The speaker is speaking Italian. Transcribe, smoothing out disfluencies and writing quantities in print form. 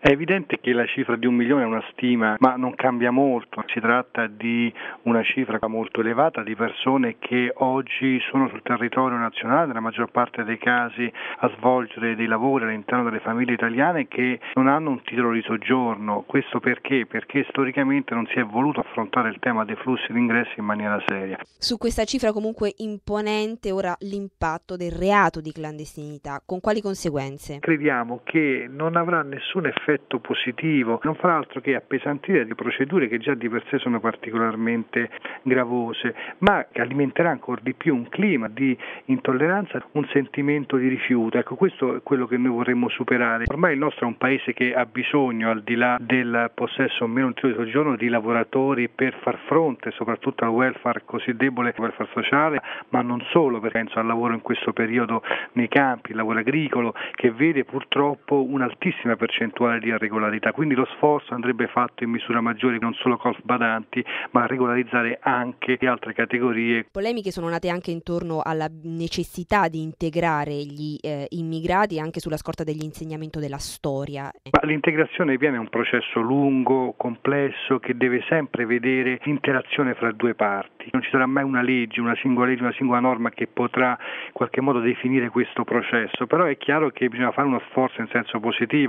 È evidente che la cifra di 1 milione è una stima, ma non cambia molto. Si tratta di una cifra molto elevata di persone che oggi sono sul territorio nazionale, nella maggior parte dei casi a svolgere dei lavori all'interno delle famiglie italiane che non hanno un titolo di soggiorno. Questo perché? Perché storicamente non si è voluto affrontare il tema dei flussi di ingressi in maniera seria. Su questa cifra comunque imponente ora l'impatto del reato di clandestinità, con quali conseguenze? Crediamo che non avrà nessun effetto positivo, non farà altro che appesantire le procedure che già di per sé sono particolarmente gravose, ma che alimenterà ancora di più un clima di intolleranza, un sentimento di rifiuto. Ecco, questo è quello che noi vorremmo superare. Ormai il nostro è un paese che ha bisogno, al di là del possesso o meno un titolo di soggiorno, di lavoratori per far fronte soprattutto al welfare così debole, il welfare sociale, ma non solo, penso al lavoro in questo periodo nei campi, il lavoro agricolo, che vede purtroppo un'altissima percentuale di irregolarità, quindi lo sforzo andrebbe fatto in misura maggiore, non solo colf badanti, ma regolarizzare anche altre categorie. Polemiche sono nate anche intorno alla necessità di integrare gli immigrati anche sulla scorta dell'insegnamento della storia. Ma l'integrazione viene un processo lungo, complesso, che deve sempre vedere l'interazione fra due parti. Non ci sarà mai una legge, una singola norma che potrà in qualche modo definire questo processo, però è chiaro che bisogna fare uno sforzo in senso positivo.